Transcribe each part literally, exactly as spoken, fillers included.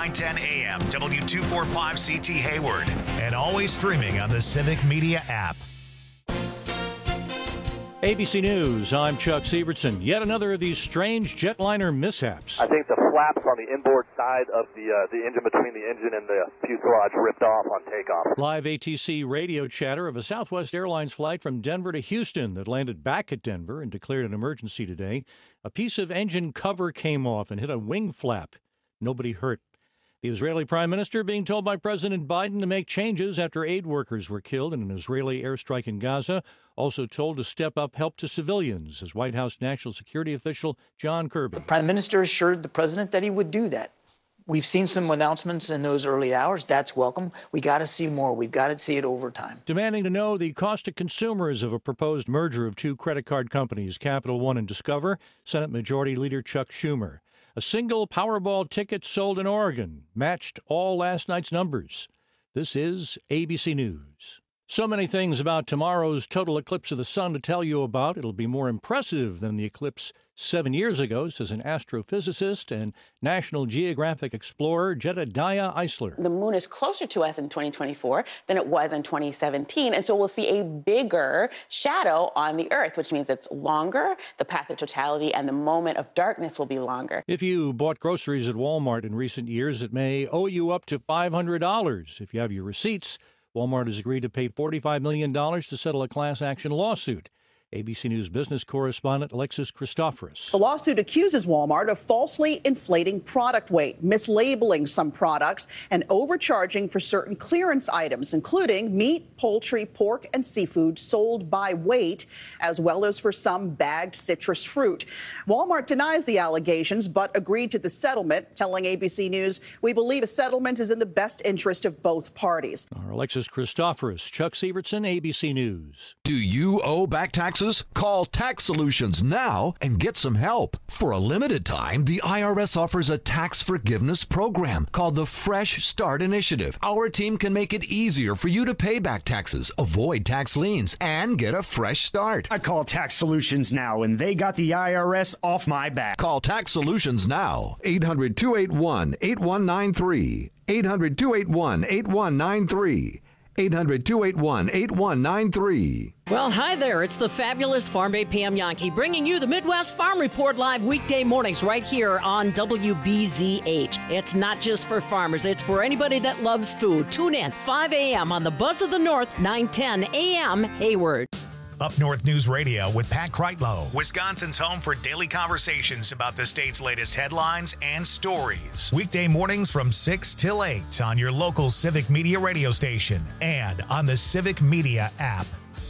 nine ten A M, W two forty-five C T Hayward, and always streaming on the Civic Media app. A B C News, I'm Chuck Sievertson. Yet another of these strange jetliner mishaps. I think the flaps on the inboard side of the uh, the engine between the engine and the fuselage ripped off on takeoff. Live A T C radio chatter of a Southwest Airlines flight from Denver to Houston that landed back at Denver and declared an emergency today. A piece of engine cover came off and hit a wing flap. Nobody hurt. The Israeli Prime Minister being told by President Biden to make changes after aid workers were killed in an Israeli airstrike in Gaza. Also told to step up help to civilians, as White House National Security official John Kirby. The Prime Minister assured the President that he would do that. We've seen some announcements in those early hours. That's welcome. We got to see more. We've got to see it over time. Demanding to know the cost to consumers of a proposed merger of two credit card companies, Capital One and Discover, Senate Majority Leader Chuck Schumer. A single Powerball ticket sold in Oregon matched all last night's numbers. This is A B C News. So many things about tomorrow's total eclipse of the sun to tell you about. It'll be more impressive than the eclipse seven years ago, says an astrophysicist and National Geographic explorer Jedediah Eisler. The moon is closer to us in twenty twenty-four than it was in twenty seventeen, and so we'll see a bigger shadow on the Earth, which means it's longer, the path of totality, and the moment of darkness will be longer. If you bought groceries at Walmart in recent years, it may owe you up to five hundred dollars. If you have your receipts, Walmart has agreed to pay forty-five million dollars to settle a class action lawsuit. A B C News business correspondent Alexis Christoforous. The lawsuit accuses Walmart of falsely inflating product weight, mislabeling some products, and overcharging for certain clearance items, including meat, poultry, pork, and seafood sold by weight, as well as for some bagged citrus fruit. Walmart denies the allegations, but agreed to the settlement, telling A B C News, "We believe a settlement is in the best interest of both parties." Our Alexis Christoforous, Chuck Sievertson, A B C News. Do you owe back taxes? Call Tax Solutions now and get some help. For a limited time, the I R S offers a tax forgiveness program called the Fresh Start Initiative. Our team can make it easier for you to pay back taxes, avoid tax liens, and get a fresh start. I call Tax Solutions now, and they got the I R S off my back. Call Tax Solutions now. eight hundred, two eight one, eight one nine three. eight hundred, two eight one, eight one nine three. eight hundred, two eight one, eight one nine three. Well, hi there. It's the fabulous Farm Bay Pam Yankee bringing you the Midwest Farm Report live weekday mornings right here on W B Z H. It's not just for farmers. It's for anybody that loves food. Tune in five a.m. on the Buzz of the North, nine ten a.m. Hayward. Up North News Radio with Pat Kreitlow, Wisconsin's home for daily conversations about the state's latest headlines and stories. Weekday mornings from six till eight on your local Civic Media radio station and on the Civic Media app.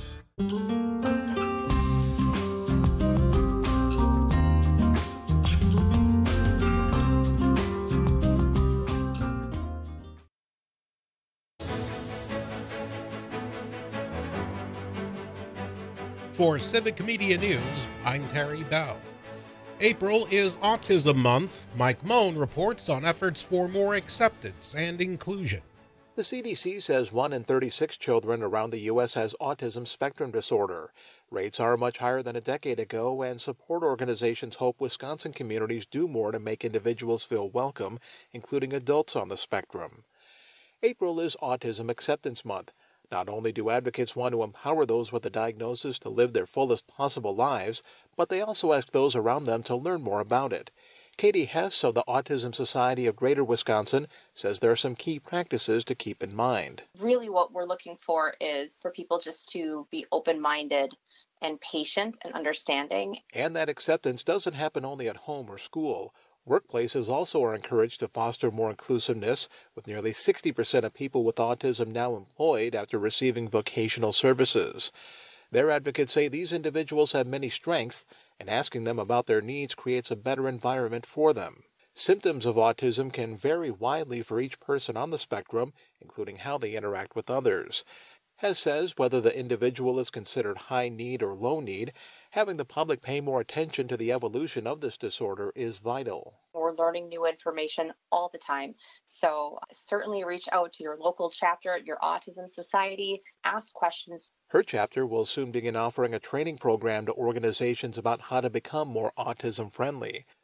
For Civic Media News, I'm Terry Bell. April is Autism Month. Mike Moan reports on efforts for more acceptance and inclusion. The C D C says one in thirty-six children around the U S has autism spectrum disorder. Rates are much higher than a decade ago, and support organizations hope Wisconsin communities do more to make individuals feel welcome, including adults on the spectrum. April is Autism Acceptance Month. Not only do advocates want to empower those with a diagnosis to live their fullest possible lives, but they also ask those around them to learn more about it. Katie Hess of the Autism Society of Greater Wisconsin says there are some key practices to keep in mind. Really what we're looking for is for people just to be open-minded and patient and understanding. And that acceptance doesn't happen only at home or school. Workplaces also are encouraged to foster more inclusiveness, with nearly sixty percent of people with autism now employed after receiving vocational services. Their advocates say these individuals have many strengths, and asking them about their needs creates a better environment for them. Symptoms of autism can vary widely for each person on the spectrum, including how they interact with others. Hess says whether the individual is considered high need or low need, having the public pay more attention to the evolution of this disorder is vital. We're learning new information all the time, so certainly reach out to your local chapter, your autism society, ask questions. Her chapter will soon begin offering a training program to organizations about how to become more autism friendly.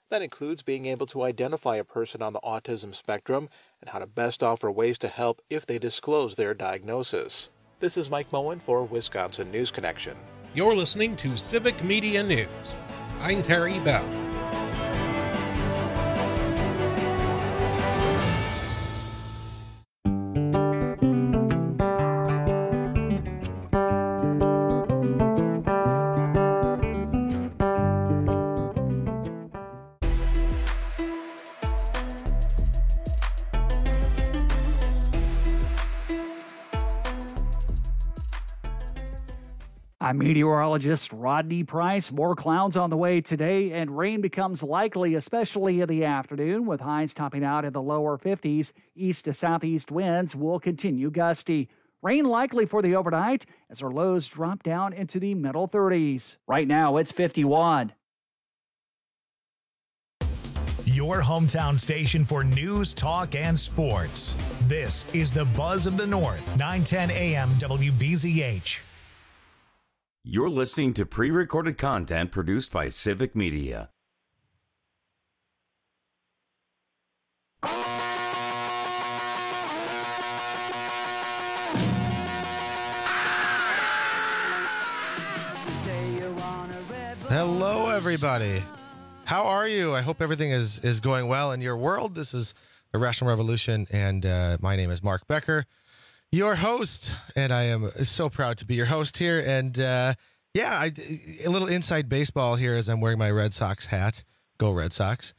That includes being able to identify a person on the autism spectrum and how to best offer ways to help if they disclose their diagnosis. This is Mike Moen for Wisconsin News Connection. You're listening to Civic Media News. I'm Terry Bell. I'm meteorologist Rodney Price. More clouds on the way today, and rain becomes likely, especially in the afternoon, with highs topping out in the lower fifties. East to southeast winds will continue gusty. Rain likely for the overnight as our lows drop down into the middle thirties. Right now, it's fifty-one. Your hometown station for news, talk, and sports. This is the Buzz of the North, nine ten A M W B Z H. You're listening to pre-recorded content produced by Civic Media. Hello, everybody. How are you? I hope everything is, is going well in your world. This is Irrational Revolution, and uh, my name is Mark Becker, your host, and I am so proud to be your host here. And uh, yeah, I, a little inside baseball here as I'm wearing my Red Sox hat. Go Red Sox.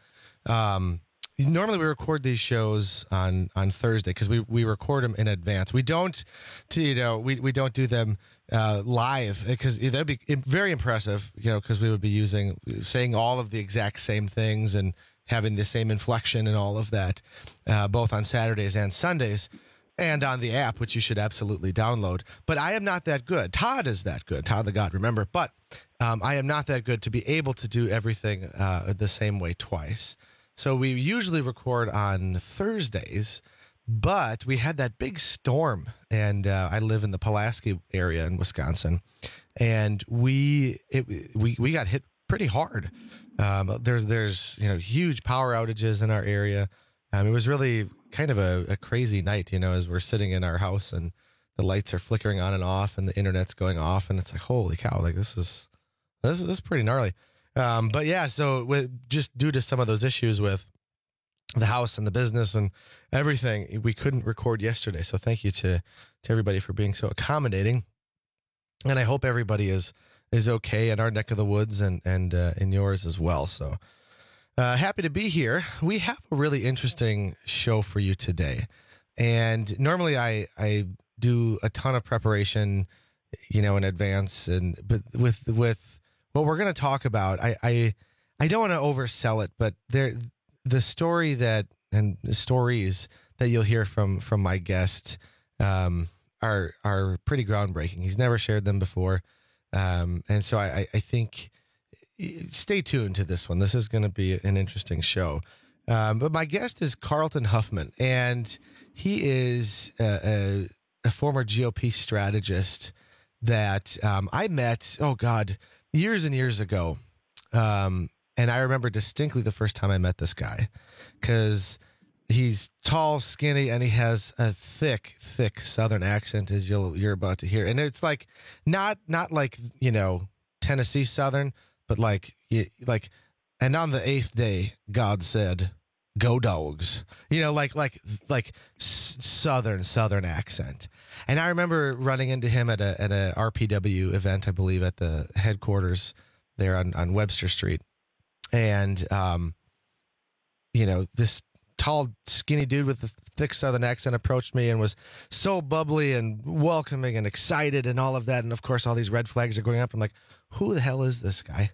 Um, normally we record these shows on, on Thursday because we, we record them in advance. We don't, to, you know, we, we don't do them uh, live because that'd be very impressive, you know, because we would be using, saying all of the exact same things and having the same inflection and all of that, uh, both on Saturdays and Sundays. And on the app, which you should absolutely download. But I am not that good. Todd is that good. Todd the God, remember. But um, I am not that good to be able to do everything uh, the same way twice. So we usually record on Thursdays, but we had that big storm. And uh, I live in the Pulaski area in Wisconsin. And we it, we we got hit pretty hard. Um, there's, there's you know huge power outages in our area. Um, it was really kind of a, a crazy night, you know, as we're sitting in our house and the lights are flickering on and off and the internet's going off. And it's like, holy cow, like this is, this is, this is pretty gnarly. Um, but yeah, so with, just due to some of those issues with the house and the business and everything, we couldn't record yesterday. So thank you to, to everybody for being so accommodating. And I hope everybody is, is okay in our neck of the woods and, and uh, in yours as well. So Uh, happy to be here. We have a really interesting show for you today. And normally I, I do a ton of preparation, you know, in advance. And but with with what we're going to talk about, I, I I don't want to oversell it, but there the story that and the stories that you'll hear from from my guest um, are are pretty groundbreaking. He's never shared them before, um, and so I, I think. Stay tuned to this one. This is going to be an interesting show. Um, but my guest is Carlton Huffman, and he is a, a, a former G O P strategist that um, I met, oh, God, years and years ago. Um, and I remember distinctly the first time I met this guy because he's tall, skinny, and he has a thick, thick Southern accent, as you'll, you're about to hear. And it's like not not like, you know, Tennessee Southern, but like, like, and on the eighth day, God said, "Go Dogs." You know, like, like, like southern, southern accent. And I remember running into him at a at a R P W event, I believe, at the headquarters there on, on Webster Street. And, um, you know, this tall, skinny dude with a thick southern accent approached me and was so bubbly and welcoming and excited and all of that. And of course, all these red flags are going up. I'm like, who the hell is this guy?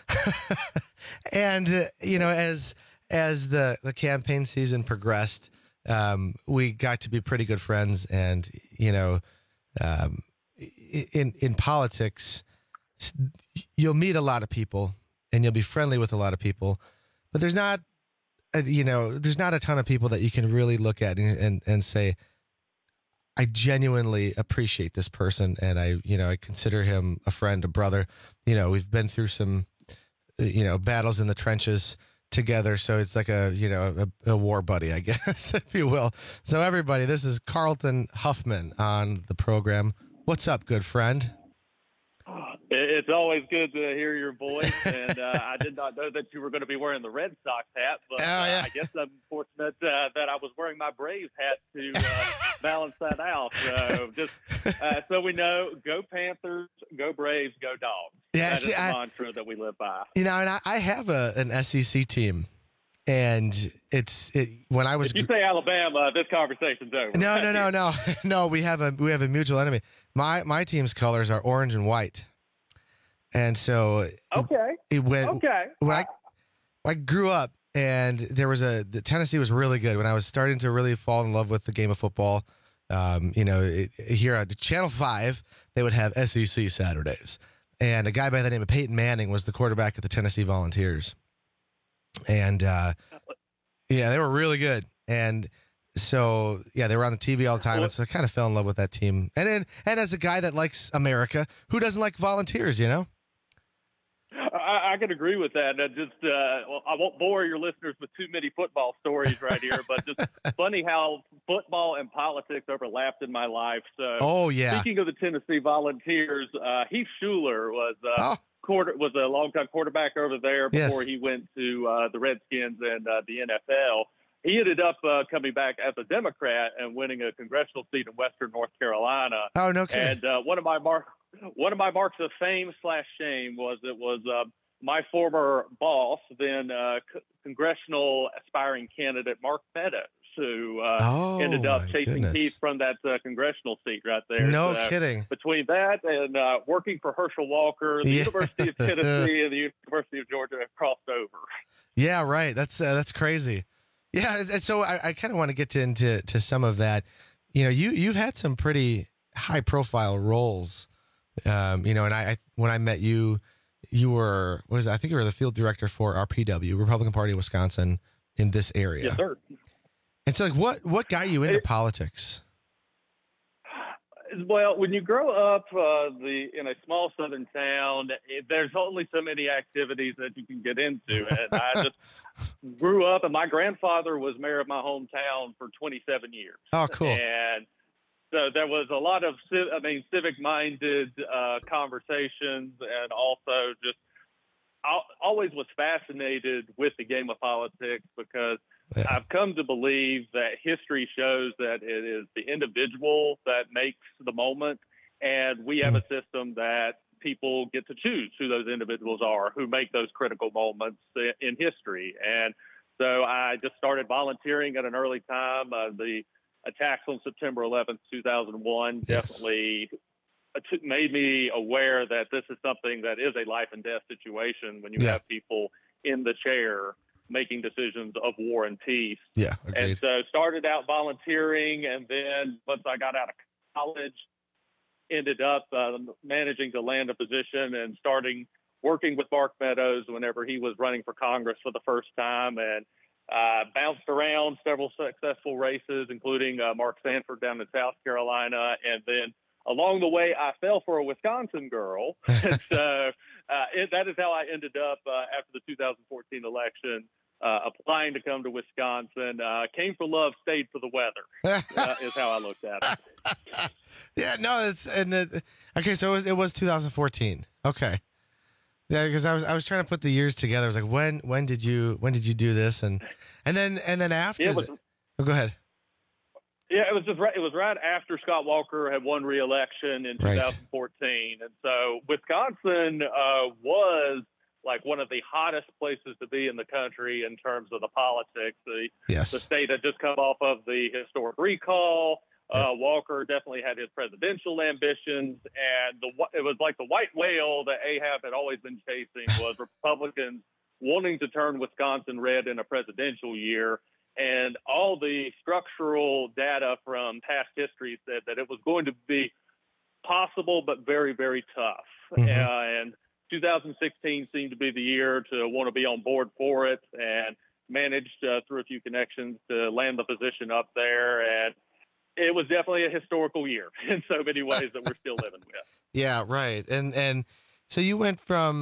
and, uh, you know, as as the, the campaign season progressed, um, we got to be pretty good friends. And, you know, um, in in politics, you'll meet a lot of people and you'll be friendly with a lot of people, but there's not, a, you know, there's not a ton of people that you can really look at and, and, and say, I genuinely appreciate this person. And I, you know, I consider him a friend, a brother. You know, we've been through some, you know, battles in the trenches together. So it's like a, you know, a, a war buddy, I guess, if you will. So everybody, this is Carlton Huffman on the program. What's up, good friend? It's always good to hear your voice, and uh, I did not know that you were going to be wearing the Red Sox hat, but oh, yeah. uh, I guess I'm fortunate uh, that I was wearing my Braves hat to uh, balance that out. So just uh, so we know, go Panthers, go Braves, go Dogs. Yeah, that see, is the I, mantra that we live by. You know, and I, I have a an S E C team, and it's it, when I was. If you say Alabama, this conversation's over. No, no, no, no, no. We have a we have a mutual enemy. My my team's colors are orange and white. And so, okay, it went, okay. when I, I grew up, and there was a the Tennessee was really good when I was starting to really fall in love with the game of football. Um, you know, it, here at Channel Five, they would have S E C Saturdays, and a guy by the name of Peyton Manning was the quarterback of the Tennessee Volunteers, and uh, yeah, they were really good. And so, yeah, they were on the T V all the time, and so I kind of fell in love with that team. And then, and as a guy that likes America, who doesn't like Volunteers, you know? I, I can agree with that. I just, uh, well, I won't bore your listeners with too many football stories right here, but just funny how football and politics overlapped in my life. So, oh yeah. Speaking of the Tennessee Volunteers, uh, Heath Schuler was uh, oh. quarter was a longtime quarterback over there before yes. he went to uh, the Redskins and uh, the N F L. He ended up uh, coming back as a Democrat and winning a congressional seat in Western North Carolina. Oh, no kidding. And uh, one of my mark, one of my marks of fame slash shame was it was uh, my former boss, then uh, c- congressional aspiring candidate Mark Meadows, who uh, oh, ended up chasing goodness. Heath from that uh, congressional seat right there. No so, kidding. Between that and uh, working for Herschel Walker, the Yeah. University of Tennessee and the University of Georgia have crossed over. Yeah, right. That's uh, that's crazy. Yeah, and so I, I kind of want to get to, into to some of that. You know, you you've had some pretty high profile roles. Um, you know, and I, I when I met you, you were what is it? I think you were the field director for R P W, Republican Party of Wisconsin, in this area. Yes, sir. And so, like, what what got you into it, politics? Well, when you grow up uh, the in a small southern town, it, there's only so many activities that you can get into. And I just grew up, and my grandfather was mayor of my hometown for twenty-seven years. Oh, cool. And so there was a lot of, I mean, civic-minded uh, conversations, and also just I always was fascinated with the game of politics because yeah. I've come to believe that history shows that it is the individual that makes the moment, and we have mm. a system that people get to choose who those individuals are who make those critical moments in history. And so I just started volunteering at an early time. Uh, the attacks on September eleventh, two thousand one yes. definitely made me aware that this is something that is a life and death situation when you yeah. have people in the chair making decisions of war and peace. Yeah, agreed. And so started out volunteering, and then once I got out of college, ended up uh, managing to land a position and starting working with Mark Meadows whenever he was running for Congress for the first time, and uh, bounced around several successful races, including uh, Mark Sanford down in South Carolina, and then along the way, I fell for a Wisconsin girl. And so uh, it, that is how I ended up uh, after the two thousand fourteen election, uh, applying to come to Wisconsin. Uh, came for love, stayed for the weather, uh, is how I looked at it. Yeah, no, it's and it, okay. So it was, it was two thousand fourteen. Okay, yeah, because I was I was trying to put the years together. I was like, when when did you when did you do this? And and then and then after. It was, the, oh, go ahead. Yeah, it was just right. It was right after Scott Walker had won re-election in right. two thousand fourteen, and so Wisconsin uh, was like one of the hottest places to be in the country in terms of the politics. The, yes. the state had just come off of the historic recall. Uh, Walker definitely had his presidential ambitions, and the it was like the white whale that Ahab had always been chasing was Republicans wanting to turn Wisconsin red in a presidential year. And all the structural data from past history said that it was going to be possible, but very, very tough. Mm-hmm. Uh, and two thousand sixteen seemed to be the year to want to be on board for it, and managed uh, through a few connections to land the position up there. And it was definitely a historical year in so many ways that we're still living with. Yeah, right. And and so you went from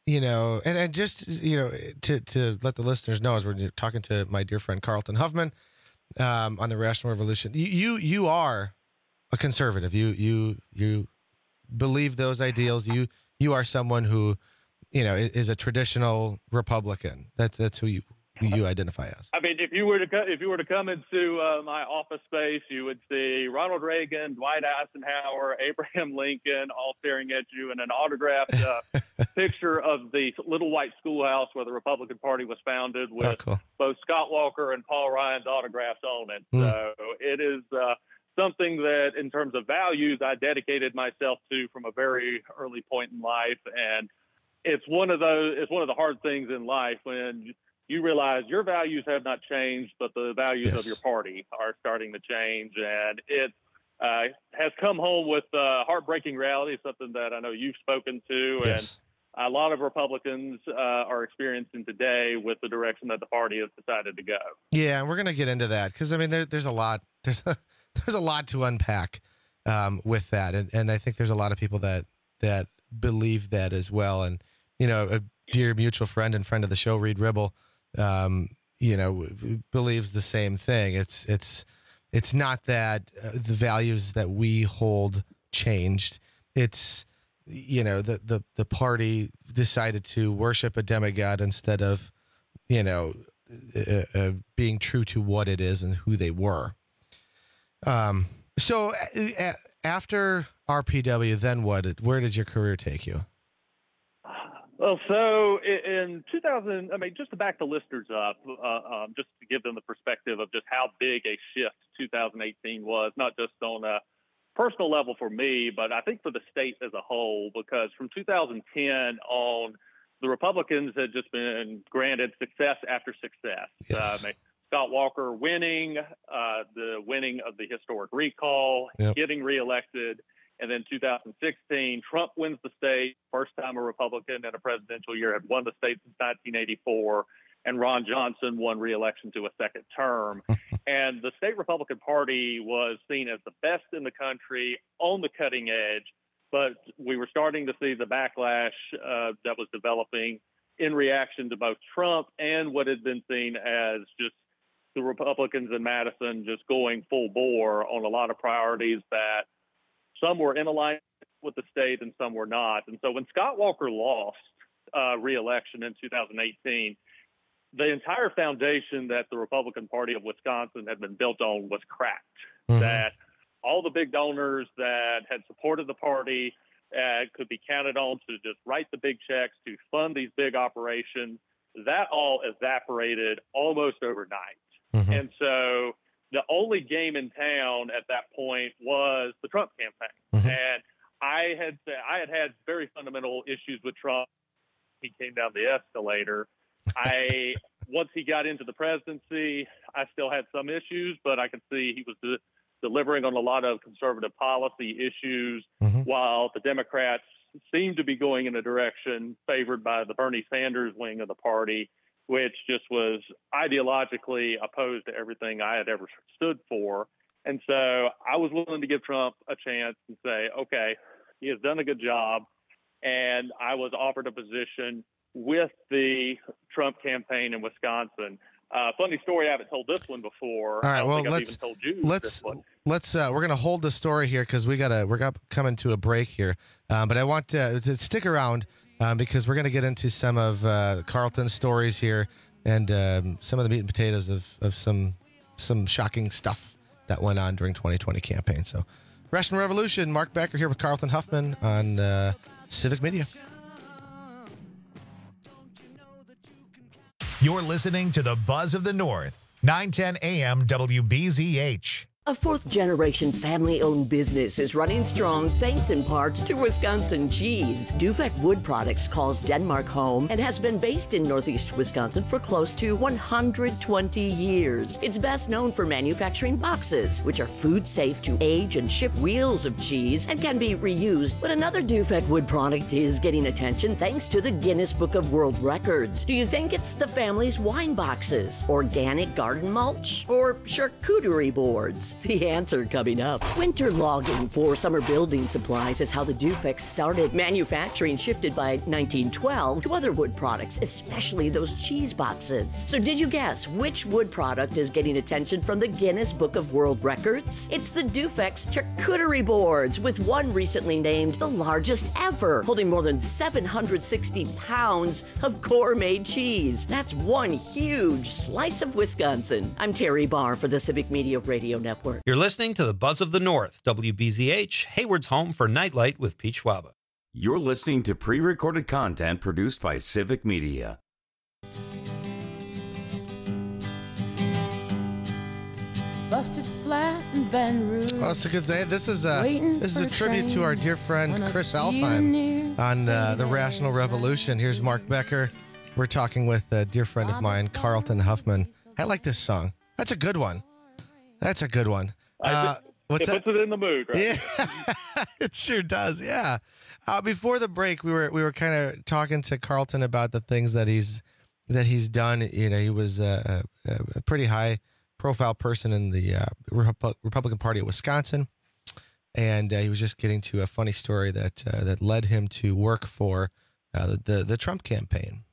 you know, and, and just, you know, to, to let the listeners know, as we're talking to my dear friend Carlton Huffman um, on the Rational Revolution, you, you you are a conservative. You you you believe those ideals. You you are someone who, you know, is a traditional Republican. That's that's who you who you identify as. I mean, if you were to co- if you were to come into uh, my office space, you would see Ronald Reagan, Dwight Eisenhower, Abraham Lincoln, all staring at you, and an autographed uh, picture of the little white schoolhouse where the Republican Party was founded, with oh, cool. both Scott Walker and Paul Ryan's autographs on it. Mm. So it is uh, something that, in terms of values, I dedicated myself to from a very early point in life, and it's one of those. It's one of the hard things in life when you realize your values have not changed, but the values yes. of your party are starting to change. And it uh, has come home with uh, heartbreaking reality, something that I know you've spoken to. Yes. And a lot of Republicans uh, are experiencing today with the direction that the party has decided to go. Yeah, and we're going to get into that because, I mean, there, there's a lot. There's a, there's a lot to unpack um, with that. And, and I think there's a lot of people that, that believe that as well. And, you know, a dear mutual friend and friend of the show, Reed Ribble, um, you know, believes the same thing. It's, it's, it's not that uh, the values that we hold changed. It's, you know, the, the, the party decided to worship a demigod instead of, you know, uh, uh, being true to what it is and who they were. Um, so uh, after R P W, then what, did, where did your career take you? Well, so in two thousand, I mean, just to back the listeners up, uh, um, just to give them the perspective of just how big a shift two thousand eighteen was, not just on a personal level for me, but I think for the state as a whole, because from two thousand ten on, the Republicans had just been granted success after success. Yes. Uh, I mean, Scott Walker winning, uh, the winning of the historic recall, yep. getting reelected. And then two thousand sixteen, Trump wins the state. First time a Republican in a presidential year had won the state since nineteen eighty-four. And Ron Johnson won re-election to a second term. And the state Republican Party was seen as the best in the country, on the cutting edge. But we were starting to see the backlash uh, that was developing in reaction to both Trump and what had been seen as just the Republicans in Madison just going full bore on a lot of priorities that some were in alignment with the state and some were not. And so when Scott Walker lost uh, re-election in two thousand eighteen, the entire foundation that the Republican Party of Wisconsin had been built on was cracked. Mm-hmm. That all the big donors that had supported the party uh, could be counted on to just write the big checks to fund these big operations. That all evaporated almost overnight. Mm-hmm. And so the only game in town at that point was the Trump campaign. Mm-hmm. And I had I had had very fundamental issues with Trump. He came down the escalator. I once he got into the presidency, I still had some issues, but I could see he was de- delivering on a lot of conservative policy issues, mm-hmm. while the Democrats seemed to be going in a direction favored by the Bernie Sanders wing of the party, which just was ideologically opposed to everything I had ever stood for. And so I was willing to give Trump a chance and say, okay, he has done a good job. And I was offered a position with the Trump campaign in Wisconsin. Uh, funny story, I haven't told this one before. All right, I don't well, think I've let's even told you let's this one. let's uh, we're gonna hold the story here because we gotta we're got coming to a break here. Um, but I want to, to stick around um, because we're gonna get into some of uh, Carlton's stories here and um, some of the meat and potatoes of of some some shocking stuff that went on during twenty twenty campaign. So, Rational Revolution, Mark Becker here with Carlton Huffman on uh, Civic Media. You're listening to the Buzz of the North, nine ten A M W B Z H. A fourth-generation family-owned business is running strong thanks in part to Wisconsin cheese. Dufek Wood Products calls Denmark home and has been based in northeast Wisconsin for close to one hundred twenty years. It's best known for manufacturing boxes, which are food safe to age and ship wheels of cheese and can be reused. But another Dufek Wood product is getting attention thanks to the Guinness Book of World Records. Do you think it's the family's wine boxes, organic garden mulch, or charcuterie boards? cheese? The answer coming up. Winter logging for summer building supplies is how the Dufex started. Manufacturing shifted by nineteen twelve to other wood products, especially those cheese boxes. So did you guess which wood product is getting attention from the Guinness Book of World Records? It's the Dufex charcuterie boards, with one recently named the largest ever, holding more than seven hundred sixty pounds of gourmet cheese. That's one huge slice of Wisconsin. I'm Terry Barr for the Civic Media Radio Network. You're listening to the Buzz of the North, W B Z H, Hayward's home for Nightlight with Pete Schwaba. You're listening to pre-recorded content produced by Civic Media. Busted flat in Baton Rouge. Well, it's a good day. This is a this is a tribute to our dear friend Chris Alfheim on uh, the Rational Revolution. Here's Mark Becker. We're talking with a dear friend of mine, Carlton Huffman. I like this song. That's a good one. That's a good one. Uh, what's it that? puts it in the mood, right? Yeah, it sure does. Yeah. Uh, before the break, we were we were kind of talking to Carlton about the things that he's that he's done. You know, he was a, a, a pretty high profile person in the uh, Repu- Republican Party of Wisconsin, and uh, he was just getting to a funny story that uh, that led him to work for uh, the, the the Trump campaign.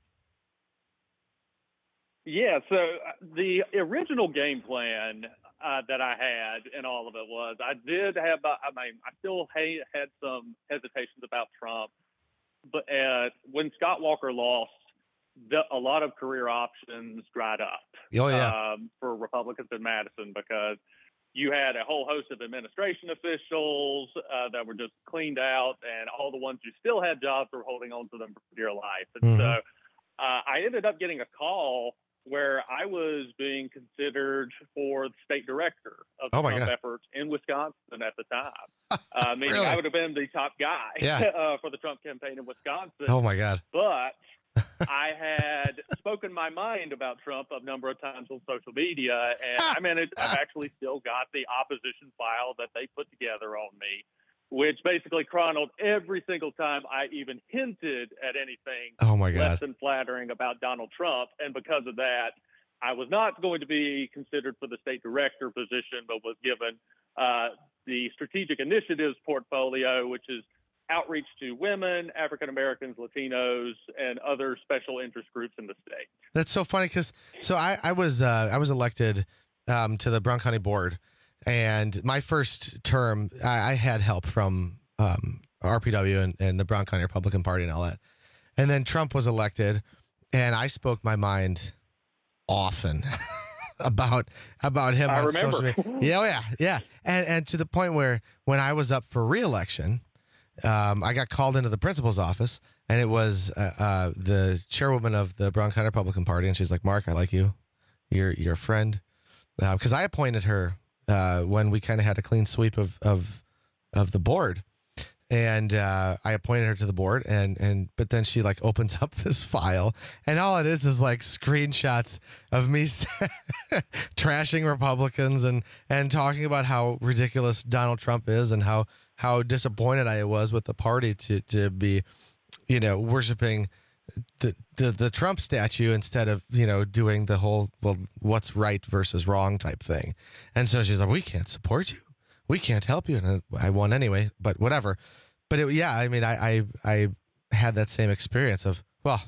Yeah, so the original game plan uh, that I had in all of it was I did have, I mean, I still ha- had some hesitations about Trump, but uh, when Scott Walker lost, the, a lot of career options dried up oh, yeah. um, for Republicans in Madison, because you had a whole host of administration officials uh, that were just cleaned out, and all the ones who still had jobs were holding on to them for dear life. And Mm-hmm. so uh, I ended up getting a call where I was being considered for the state director of Oh, my Trump God. efforts in Wisconsin at the time. Uh, meaning Really? I would have been the top guy Yeah. uh, for the Trump campaign in Wisconsin. Oh my God! But I had spoken my mind about Trump a number of times on social media, and I mean, it, I've actually still got the opposition file that they put together on me, which basically chronicled every single time I even hinted at anything Oh my less God! than flattering about Donald Trump. And because of that, I was not going to be considered for the state director position, but was given uh, the strategic initiatives portfolio, which is outreach to women, African Americans, Latinos, and other special interest groups in the state. That's so funny because so I I was uh, I was elected um, to the Brown County Board, and my first term I, I had help from um, R P W and, and the Brown County Republican Party and all that, and then Trump was elected, and I spoke my mind often about about him I on remember. social media. Yeah, oh yeah, yeah, and and to the point where when I was up for re-election. Um, I got called into the principal's office, and it was uh, uh, the chairwoman of the Brown County Republican Party, and she's like, "Mark, I like you. You're you're a friend," because uh, I appointed her uh, when we kind of had a clean sweep of of of the board, and uh, I appointed her to the board, and and but then she like opens up this file, and all it is is like screenshots of me trashing Republicans and and talking about how ridiculous Donald Trump is and how. how disappointed I was with the party to to be, you know, worshiping the, the the Trump statue instead of, you know, doing the whole, well, what's right versus wrong type thing. And so she's like, we can't support you. We can't help you. And I won anyway, but whatever. But it, yeah, I mean, I, I, I had that same experience of, well,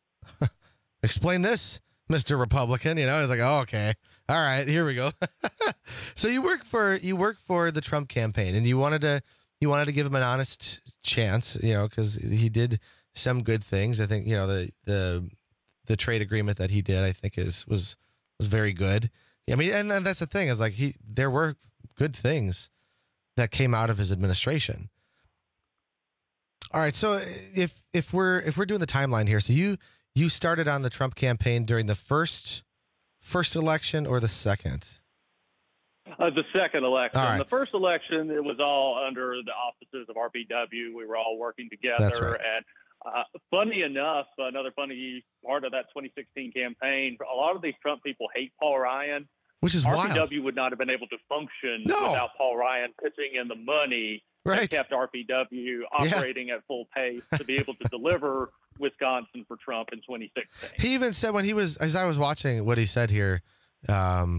explain this, Mister Republican, you know, it's like, oh, okay. All right, here we go. So you work for, you work for the Trump campaign, and you wanted to, You wanted to give him an honest chance, you know, because he did some good things. I think, you know, the the the trade agreement that he did, I think, is was was very good. I mean, and, and that's the thing is like he there were good things that came out of his administration. All right, so if if we're if we're doing the timeline here, so you you started on the Trump campaign during the first first election or the second? Uh, the second election. All right. The first election, it was all under the auspices of R P W. We were all working together. That's right. And uh, funny enough, another funny part of that twenty sixteen campaign, a lot of these Trump people hate Paul Ryan. Which is R P W wild. would not have been able to function No. without Paul Ryan pitching in the money Right. that kept R P W operating at full pace to be able to deliver Wisconsin for Trump in twenty sixteen. He even said when he was, as I was watching what he said here, um,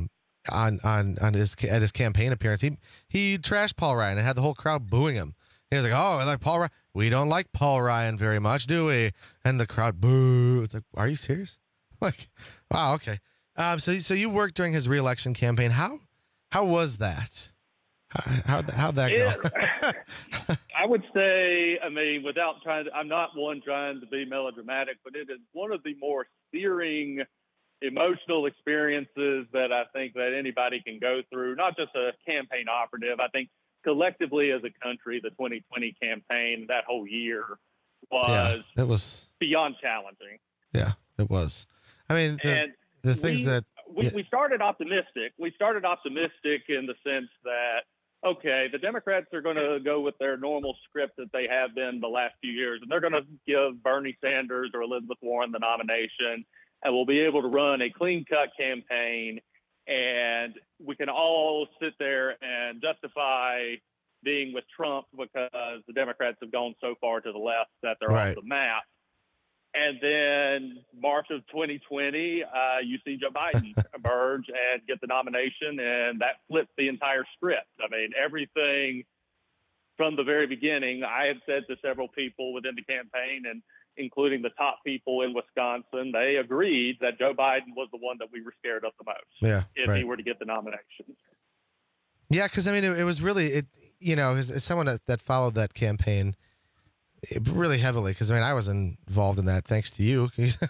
on on on his at his campaign appearance. He he trashed Paul Ryan and had the whole crowd booing him. He was like, "Oh, I like Paul Ryan. We don't like Paul Ryan very much, do we?" And the crowd boo. It's like, "Are you serious?" Like, wow, okay. Um, so so you worked during his reelection campaign. How how was that? How how'd, how'd that go? It, I would say, I mean, without trying to, I'm not one trying to be melodramatic, but it is one of the more searing emotional experiences that I think that anybody can go through, not just a campaign operative. I think collectively as a country, the twenty twenty campaign, that whole year was, yeah, it was beyond challenging. Yeah, it was. I mean, the, and the things we, that... We, yeah. we started optimistic. We started optimistic in the sense that, okay, the Democrats are going to go with their normal script that they have been the last few years, and they're going to give Bernie Sanders or Elizabeth Warren the nomination, and we'll be able to run a clean-cut campaign, and we can all sit there and justify being with Trump because the Democrats have gone so far to the left that they're Right. off the map. And then March of twenty twenty, uh, you see Joe Biden emerge and get the nomination, and that flipped the entire script. I mean, everything from the very beginning, I had said to several people within the campaign, and including the top people in Wisconsin, they agreed that Joe Biden was the one that we were scared of the most Yeah, if right. he were to get the nomination. Yeah, because I mean, it, it was really it. You know, as, as someone that, that followed that campaign it, really heavily, because I mean, I was involved in that thanks to you.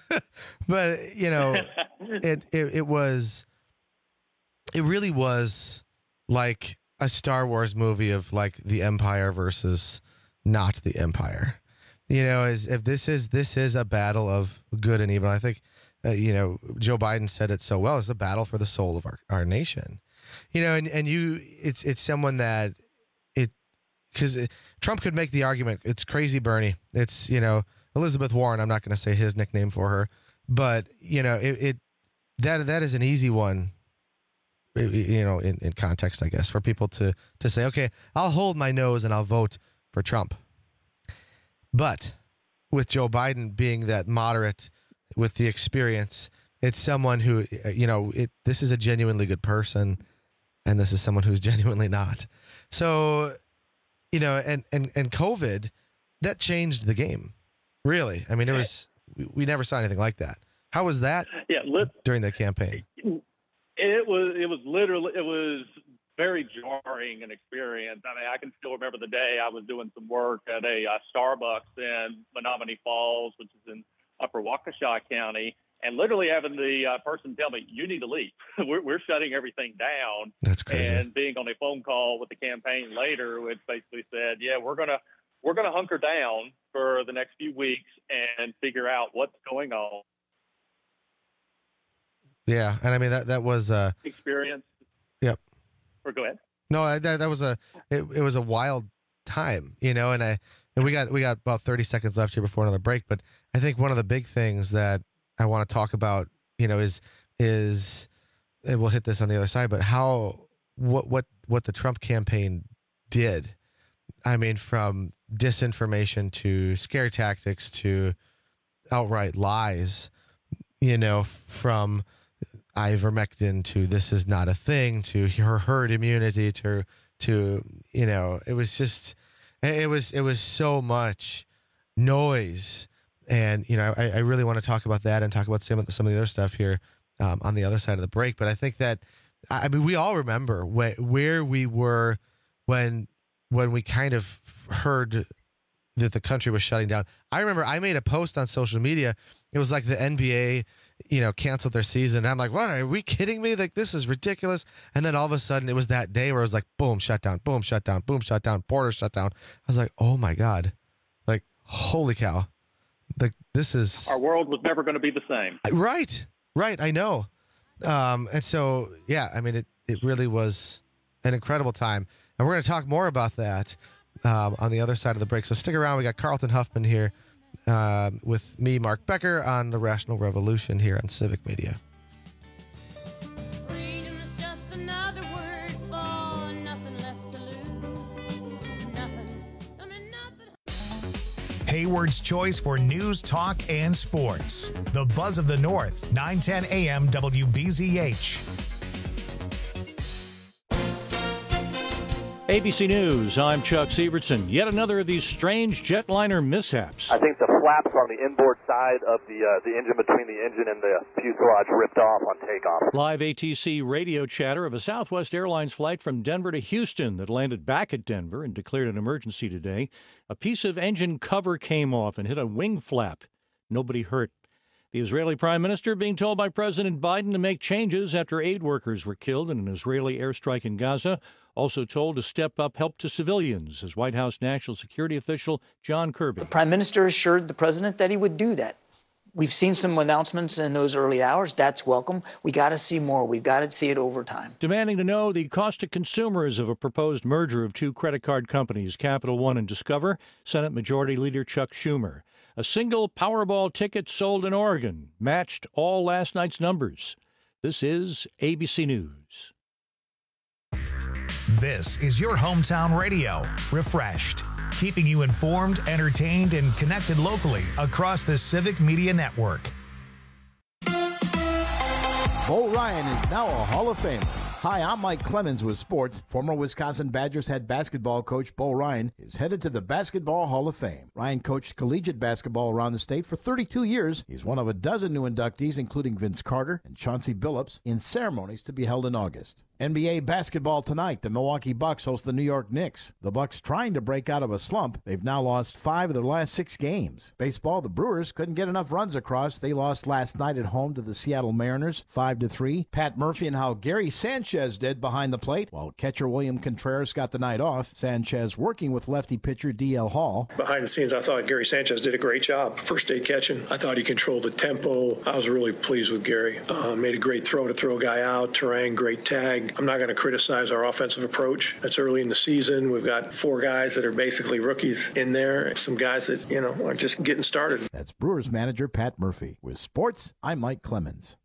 But you know, it, it it was, it really was like a Star Wars movie of like the Empire versus not the Empire. You know, as if this is this is a battle of good and evil. I think, uh, you know, Joe Biden said it so well. It's a battle for the soul of our, our nation. You know, and, and you, it's it's someone that it, because Trump could make the argument, it's crazy Bernie. It's, you know, Elizabeth Warren. I'm not going to say his nickname for her, but you know, it, it that that is an easy one. You know, in, in context, I guess, for people to to say, okay, I'll hold my nose and I'll vote for Trump. But with Joe Biden being that moderate with the experience, it's someone who, you know, it, this is a genuinely good person, and this is someone who's genuinely not. So, you know, and, and, and COVID, that changed the game, really. I mean, it was, we, we never saw anything like that. How was that yeah, li- during the campaign? It was, it was literally, it was very jarring an experience. I mean, I can still remember the day I was doing some work at a uh, Starbucks in Menominee Falls, which is in Upper Waukesha County, and literally having the uh, person tell me, you need to leave. we're, we're shutting everything down. That's crazy. And being on a phone call with the campaign later, which basically said, yeah, we're going to, we're going to hunker down for the next few weeks and figure out what's going on. Yeah. And I mean, that, that was, uh, Experience. Yep. Or go ahead. No, that that was a it, it was a wild time, you know, and I and we got we got about thirty seconds left here before another break, but I think one of the big things that I want to talk about, you know, is is and we'll hit this on the other side, but how what what what the Trump campaign did. I mean, from disinformation to scare tactics to outright lies, you know, from ivermectin to this is not a thing to her herd immunity to to you know it was just it was it was so much noise. And you know I, I really want to talk about that and talk about some of the, some of the other stuff here um, on the other side of the break. But I think that I mean we all remember wh- where we were when when we kind of heard that the country was shutting down. I remember I made a post on social media. It was like the N B A, you know, canceled their season. And I'm like, what? Are we kidding me? Like, this is ridiculous. And then all of a sudden it was that day where it was like, boom, shut down, boom, shut down, boom, shut down, border shut down. I was like, oh my God. Like, holy cow. Like, this is. Our world was never going to be the same. Right. Right. I know. Um, and so, yeah, I mean, it, it really was an incredible time. And we're going to talk more about that um, on the other side of the break. So stick around. We got Carlton Huffman here. Uh, with me, Mark Becker, on the Rational Revolution here on Civic Media. Freedom is just another word for nothing left to lose. Nothing. I mean, nothing. Hayward's choice for news, talk, and sports. The Buzz of the North, nine ten a.m. W B Z H. A B C News, I'm Chuck Sievertson. Yet another of these strange jetliner mishaps. I think the flaps on the inboard side of the uh, the engine between the engine and the fuselage ripped off on takeoff. Live A T C radio chatter of a Southwest Airlines flight from Denver to Houston that landed back at Denver and declared an emergency today. A piece of engine cover came off and hit a wing flap. Nobody hurt. The Israeli Prime Minister being told by President Biden to make changes after aid workers were killed in an Israeli airstrike in Gaza. Also told to step up help to civilians, as White House National Security official John Kirby. The Prime Minister assured the President that he would do that. We've seen some announcements in those early hours. That's welcome. We got to see more. We've got to see it over time. Demanding to know the cost to consumers of a proposed merger of two credit card companies, Capital One and Discover, Senate Majority Leader Chuck Schumer. A single Powerball ticket sold in Oregon matched all last night's numbers. This is A B C News. This is your hometown radio, refreshed, keeping you informed, entertained, and connected locally across the Civic Media Network. Bo Ryan is now a Hall of Famer. Hi, I'm Mike Clemens with sports. Former Wisconsin Badgers head basketball coach Bo Ryan is headed to the Basketball Hall of Fame. Ryan coached collegiate basketball around the state for thirty-two years. He's one of a dozen new inductees, including Vince Carter and Chauncey Billups, in ceremonies to be held in August. N B A basketball tonight. The Milwaukee Bucks host the New York Knicks. The Bucks trying to break out of a slump. They've now lost five of their last six games. Baseball, the Brewers couldn't get enough runs across. They lost last night at home to the Seattle Mariners, five to three. Pat Murphy and how Gary Sanchez did behind the plate, while catcher William Contreras got the night off. Sanchez working with lefty pitcher D L Hall. Behind the scenes, I thought Gary Sanchez did a great job. First day catching, I thought he controlled the tempo. I was really pleased with Gary. Uh, made a great throw to throw a guy out. Terang, great tag. I'm not going to criticize our offensive approach. That's early in the season. We've got four guys that are basically rookies in there. Some guys that, you know, are just getting started. That's Brewers manager Pat Murphy. With sports, I'm Mike Clemens.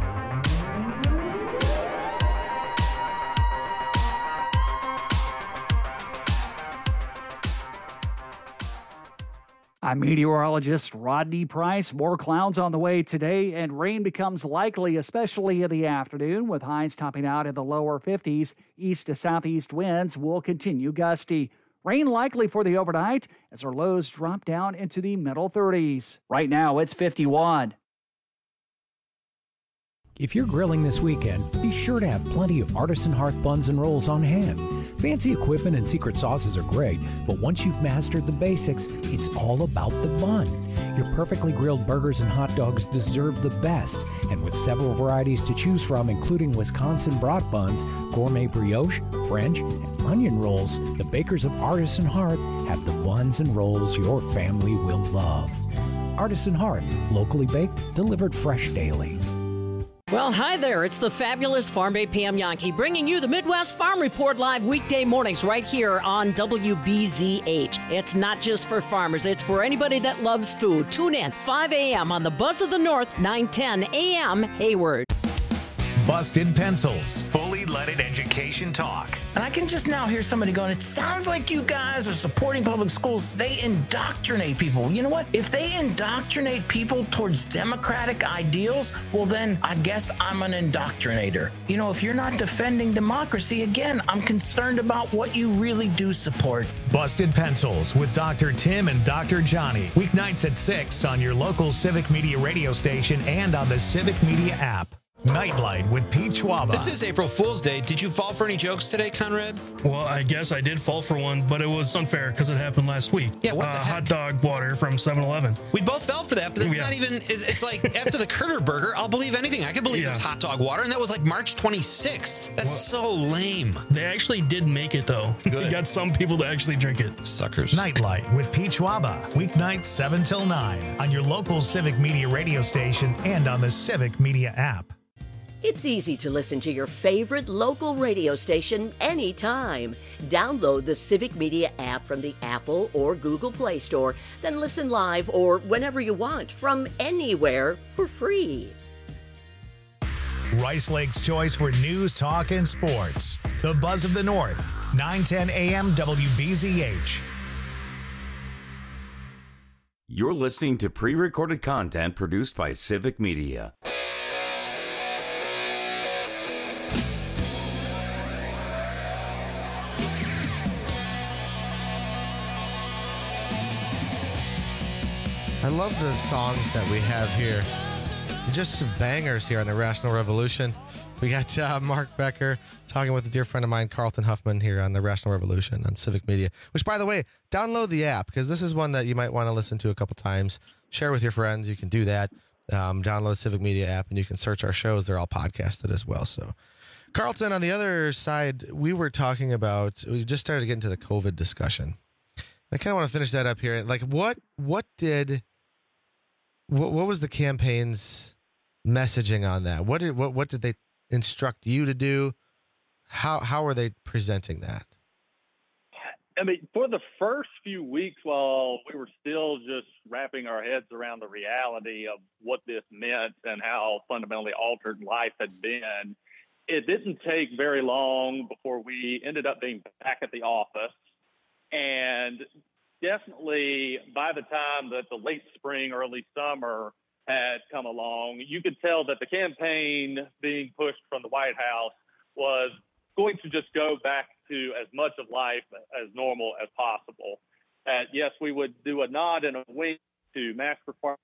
I'm meteorologist Rodney Price. More clouds on the way today, and rain becomes likely, especially in the afternoon, with highs topping out in the lower fifties. East to southeast winds will continue gusty. Rain likely for the overnight as our lows drop down into the middle thirties. Right now, it's fifty-one. If you're grilling this weekend, be sure to have plenty of Artisan Hearth buns and rolls on hand. Fancy equipment and secret sauces are great, but once you've mastered the basics, it's all about the bun. Your perfectly grilled burgers and hot dogs deserve the best, and with several varieties to choose from, including Wisconsin brat buns, gourmet brioche, French, and onion rolls, the bakers of Artisan Hearth have the buns and rolls your family will love. Artisan Hearth, locally baked, delivered fresh daily. Well, hi there. It's the fabulous Farm Bay Pam Yankee bringing you the Midwest Farm Report live weekday mornings right here on W B Z H. It's not just for farmers. It's for anybody that loves food. Tune in five a.m. on the Buzz of the North, nine ten a.m. Hayward. Busted Pencils, fully leaded education talk. And I can just now hear somebody going, it sounds like you guys are supporting public schools. They indoctrinate people. You know what? If they indoctrinate people towards democratic ideals, well, then I guess I'm an indoctrinator. You know, if you're not defending democracy, again, I'm concerned about what you really do support. Busted Pencils with Doctor Tim and Doctor Johnny. Weeknights at six on your local Civic Media radio station and on the Civic Media app. Nightlight with Pete Schwaba. This is April Fool's Day. Did you fall for any jokes today, Conrad? Well, I guess I did fall for one, but it was unfair because it happened last week. Yeah, what uh, the heck? Hot dog water from seven eleven. We both fell for that, but it's Yeah. not even, it's, it's like after the Kurter Burger, I'll believe anything. I could believe Yeah. there's hot dog water, and that was like March twenty-sixth. That's so lame. They actually did make it, though. Good. We got some people to actually drink it. Suckers. Nightlight with Pete Schwaba. Weeknights seven till nine on your local Civic Media radio station and on the Civic Media app. It's easy to listen to your favorite local radio station anytime. Download the Civic Media app from the Apple or Google Play Store, then listen live or whenever you want from anywhere for free. Rice Lake's choice for news, talk, and sports. The Buzz of the North, nine ten a.m. W B Z H. You're listening to pre-recorded content produced by Civic Media. I love the songs that we have here. Just some bangers here on the Rational Revolution. We got uh, Mark Becker talking with a dear friend of mine, Carlton Huffman, here on the Rational Revolution on Civic Media. Which, by the way, download the app, because this is one that you might want to listen to a couple times. Share with your friends. You can do that. Um, download Civic Media app, and you can search our shows. They're all podcasted as well. So, Carlton, on the other side, we were talking about, we just started to get into the COVID discussion. I kind of want to finish that up here. Like, what what did, what, what was the campaign's messaging on that? What did what what did they instruct you to do? How how are they presenting that? I mean, for the first few weeks, while we were still just wrapping our heads around the reality of what this meant and how fundamentally altered life had been, it didn't take very long before we ended up being back at the office. And definitely by the time that the late spring, early summer had come along, you could tell that the campaign being pushed from the White House was going to just go back to as much of life as normal as possible. And yes, we would do a nod and a wink to mask requirements,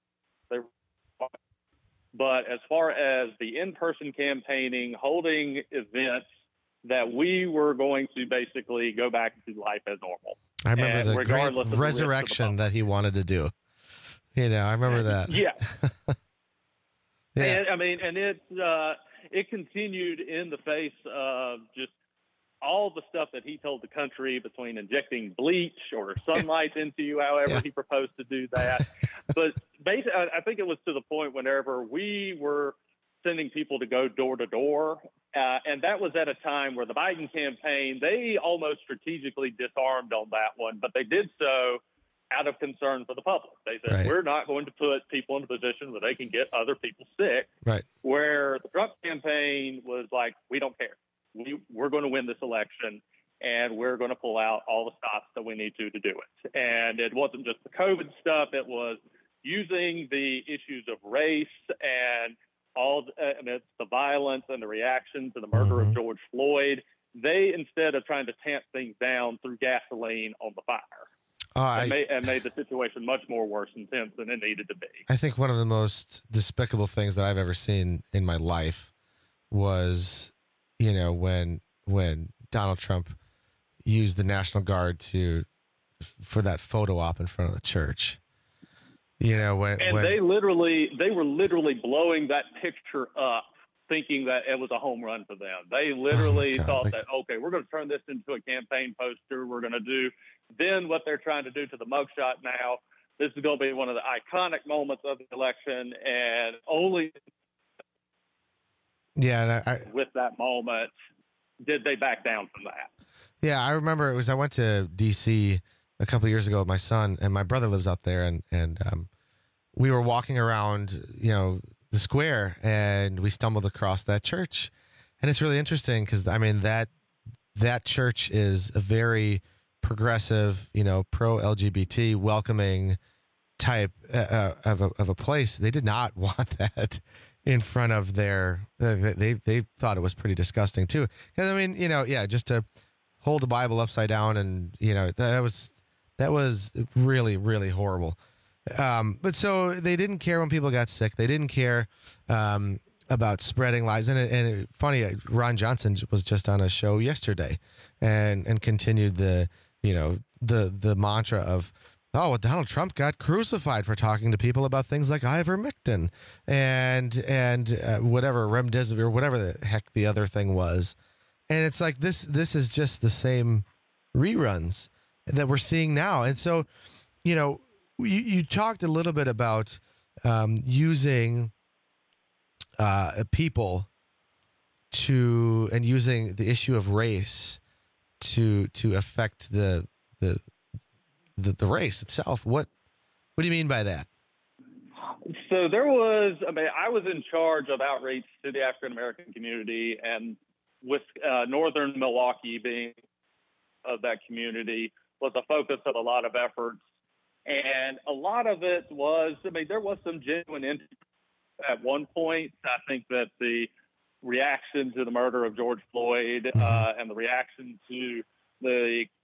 but as far as the in-person campaigning, holding events, that we were going to basically go back to life as normal. I remember and the great resurrection that he wanted to do. You know, I remember that. Yeah. Yeah. And, I mean, and it uh, it continued in the face of just all the stuff that he told the country, between injecting bleach or sunlight into you, however Yeah. he proposed to do that. But basically, I I think it was to the point whenever we were sending people to go door to door, uh, and that was at a time where the Biden campaign, they almost strategically disarmed on that one, but they did so out of concern for the public. They said, Right. we're not going to put people in a position where they can get other people sick. Right. Where the Trump campaign was like, we don't care. We, we're going to win this election, and we're going to pull out all the stops that we need to to do it. And it wasn't just the COVID stuff. It was using the issues of race and all the, uh, and it's the violence and the reaction to the murder Mm-hmm. of George Floyd. They, instead of trying to tamp things down, threw gasoline on the fire. Oh, I, and, made, and made the situation much more worse and tense than it needed to be. I think one of the most despicable things that I've ever seen in my life was, you know, when when Donald Trump used the National Guard to for that photo op in front of the church. You know, when And when, they literally, they were literally blowing that picture up, thinking that it was a home run for them. They literally Oh, God. thought Like- that, okay, we're going to turn this into a campaign poster. We're going to do then what they're trying to do to the mugshot now. This is going to be one of the iconic moments of the election, and only yeah, and I, I with that moment did they back down from that. Yeah, I remember it was I went to D C a couple of years ago with my son, and my brother lives out there, and and um, we were walking around, you know, the square, and we stumbled across that church, and it's really interesting because I mean that that church is a very progressive, you know, pro L G B T, welcoming type uh, of a, of a place. They did not want that in front of their. Uh, they they thought it was pretty disgusting too. Because I mean, you know, yeah, just to hold the Bible upside down, and you know that was that was really really horrible. Um, but so they didn't care when people got sick. They didn't care um, about spreading lies. And, it, and it, funny, Ron Johnson was just on a show yesterday, and and continued the you know the the mantra of, oh, well, Donald Trump got crucified for talking to people about things like ivermectin and and uh, whatever remdesivir, whatever the heck the other thing was. And it's like this this is just the same reruns that we're seeing now. And so, you know, you, you talked a little bit about um, using uh, people to and using the issue of race to to affect the the the, the race itself. What what do you mean by that? So there was, I mean, I was in charge of outreach to the African American community, and with uh, northern Milwaukee being of that community was a focus of a lot of efforts. And a lot of it was, I mean, there was some genuine interest at one point. I think that the reaction to the murder of George Floyd uh, and the reaction to the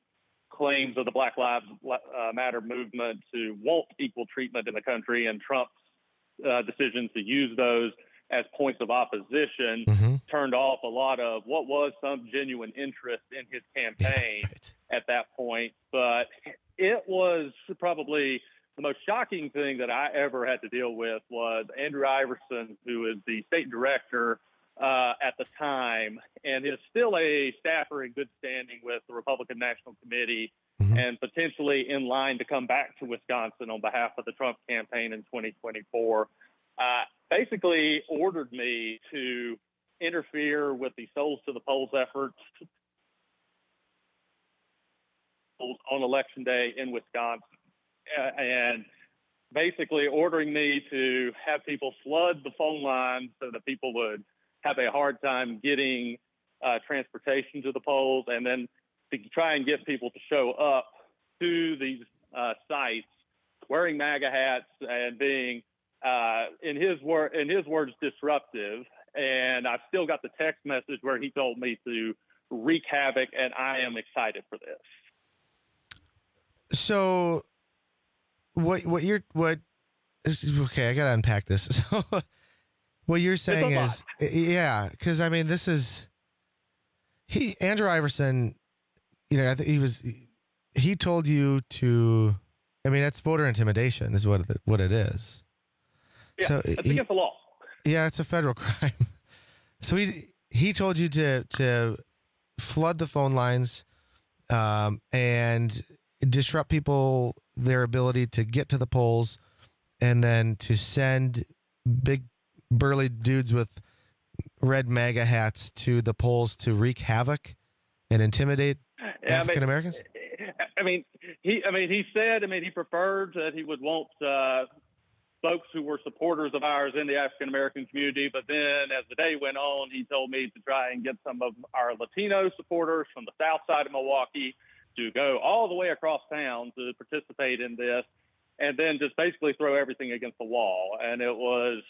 claims of the Black Lives uh, Matter movement to want equal treatment in the country, and Trump's uh, decision to use those as points of opposition mm-hmm. turned off a lot of what was some genuine interest in his campaign yeah, right. at that point. But it was probably the most shocking thing that I ever had to deal with was Andrew Iverson, who is the state director uh, at the time, and is still a staffer in good standing with the Republican National Committee mm-hmm. and potentially in line to come back to Wisconsin on behalf of the Trump campaign in twenty twenty-four, uh, basically ordered me to interfere with the Souls to the Polls efforts on Election Day in Wisconsin. Uh, and basically ordering me to have people flood the phone lines so that people would have a hard time getting uh, transportation to the polls, and then to try and get people to show up to these uh, sites wearing MAGA hats and being, uh, in his word, in his words, disruptive. And I've still got the text message where he told me to wreak havoc, and I am excited for this. So, what what you're what? Okay, I gotta unpack this. So, what you're saying is, yeah, because I mean, this is he Andrew Iverson. You know, I think he was. He told you to. I mean, that's voter intimidation, is what it, what it is. Yeah, so it's he, against the law. Yeah, it's a federal crime. So he he told you to to flood the phone lines, um, and disrupt people, their ability to get to the polls, and then to send big burly dudes with red MAGA hats to the polls to wreak havoc and intimidate yeah, African Americans? I mean, he. I mean, he said. I mean, he preferred that he would want uh, folks who were supporters of ours in the African American community. But then, as the day went on, he told me to try and get some of our Latino supporters from the south side of Milwaukee to go all the way across town to participate in this, and then just basically throw everything against the wall. And it was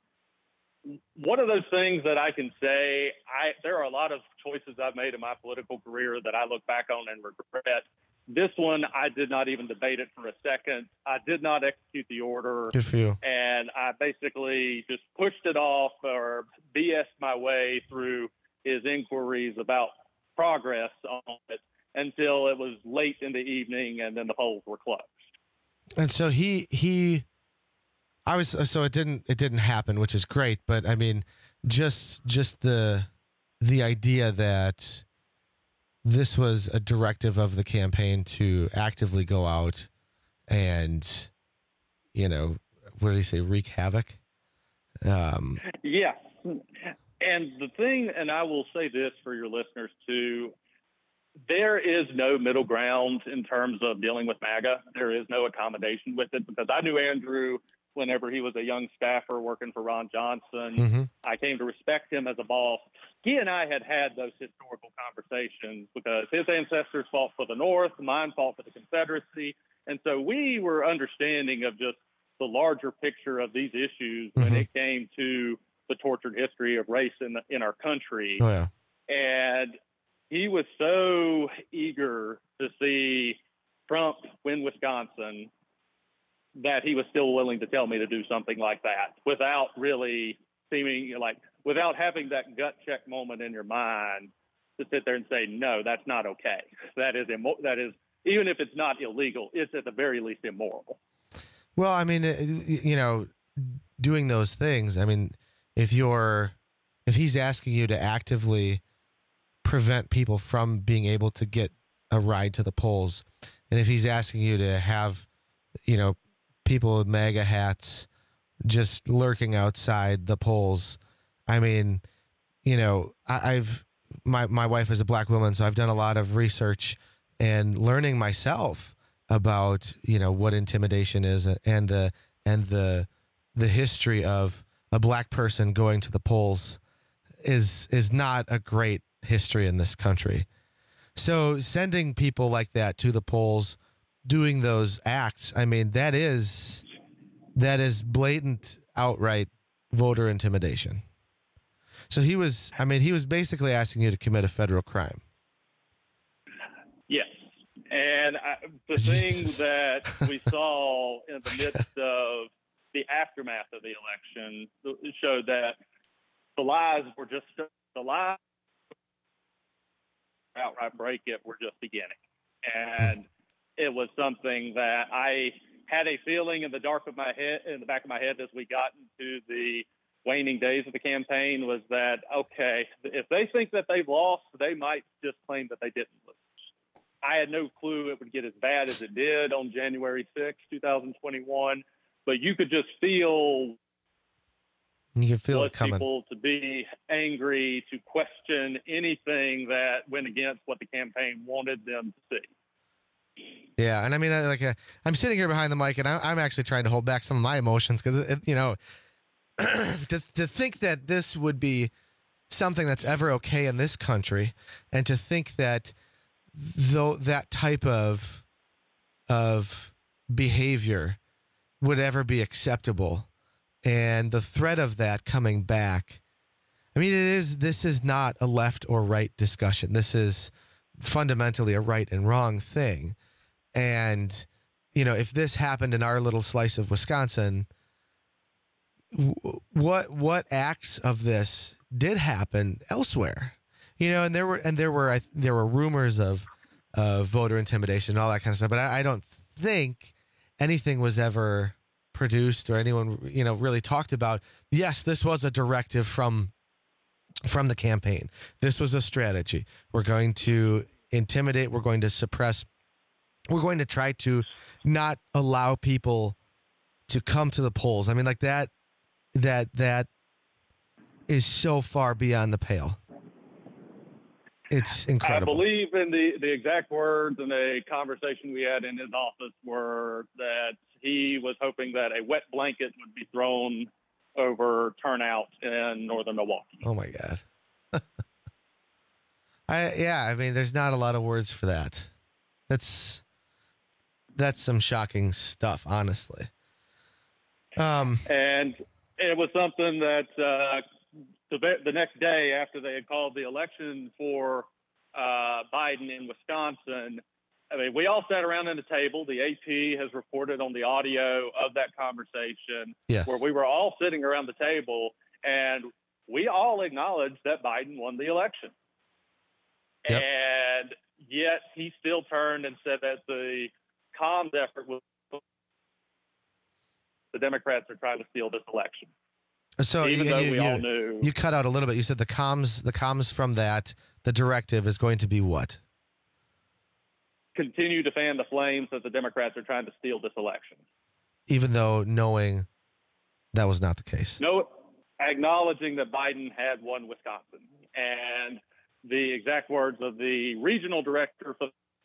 one of those things that I can say, I there are a lot of choices I've made in my political career that I look back on and regret. This one, I did not even debate it for a second. I did not execute the order. Good for you. And I basically just pushed it off or B S'd my way through his inquiries about progress on it until it was late in the evening, and then the polls were closed. And so he he, I was so it didn't it didn't happen, which is great. But I mean, just just the the idea that this was a directive of the campaign to actively go out and, you know, what did he say, wreak havoc? Um, yeah. And the thing, and I will say this for your listeners too, there is no middle ground in terms of dealing with MAGA. There is no accommodation with it, because I knew Andrew whenever he was a young staffer working for Ron Johnson. Mm-hmm. I came to respect him as a boss. He and I had had those historical conversations because his ancestors fought for the North, mine fought for the Confederacy. And so we were understanding of just the larger picture of these issues mm-hmm. when it came to the tortured history of race in, the, in our country. Oh, yeah. And he was so eager to see Trump win Wisconsin that he was still willing to tell me to do something like that without really seeming like, without having that gut check moment in your mind to sit there and say, no, that's not okay. That is, immo- that is, even if it's not illegal, it's at the very least immoral. Well, I mean, you know, doing those things, I mean, if you're, if he's asking you to actively prevent people from being able to get a ride to the polls, and if he's asking you to have, you know, people with MAGA hats just lurking outside the polls, I mean, you know, I, I've my my wife is a black woman, so I've done a lot of research and learning myself about, you know, what intimidation is and the and the the history of a black person going to the polls is is not a great history in this country. So sending people like that to the polls, doing those acts, I mean, that is that is blatant, outright voter intimidation. So he was, I mean, he was basically asking you to commit a federal crime. Yes. And I, the thing that we saw in the midst of the aftermath of the election showed that the lies were just the lies outright break it were just beginning. And it was something that I had a feeling in the dark of my head, in the back of my head, as we got into the waning days of the campaign, was that, okay, if they think that they've lost, they might just claim that they didn't lose. I had no clue it would get as bad as it did on January sixth, twenty twenty-one, but you could just feel you can feel it coming. People to be angry, to question anything that went against what the campaign wanted them to see. Yeah, and I mean, I, like, uh, I'm sitting here behind the mic, and I, I'm actually trying to hold back some of my emotions because, you know, to to think that this would be something that's ever okay in this country, and to think that though that type of of behavior would ever be acceptable, and the threat of that coming back. I mean, it is. This is not a left or right discussion. This is fundamentally a right and wrong thing. And, you know, if this happened in our little slice of Wisconsin, what what acts of this did happen elsewhere? You know, and there were and there were there were rumors of of voter intimidation and all that kind of stuff. But I, I don't think anything was ever produced or anyone, you know, really talked about. Yes, this was a directive from from the campaign. This was a strategy. We're going to intimidate. We're going to suppress. We're going to try to not allow people to come to the polls. I mean, like that, that, that is so far beyond the pale. It's incredible. I believe in the, the exact words in a conversation we had in his office were that he was hoping that a wet blanket would be thrown over turnout in northern Milwaukee. Oh my God. I, yeah, I mean, there's not a lot of words for that. That's, that's some shocking stuff, honestly. Um, and it was something that, uh, the, the next day after they had called the election for, uh, Biden in Wisconsin, I mean, we all sat around at the table. The A P has reported on the audio of that conversation, yes, where we were all sitting around the table and we all acknowledged that Biden won the election. Yep. And yet he still turned and said that the comms effort was the Democrats are trying to steal this election. So even you, though you, we you, all knew, you cut out a little bit. You said the comms, the comms from that, the directive is going to be what? continue to fan the flames that the Democrats are trying to steal this election. Even though knowing that was not the case. No, acknowledging that Biden had won Wisconsin. And the exact words of the regional director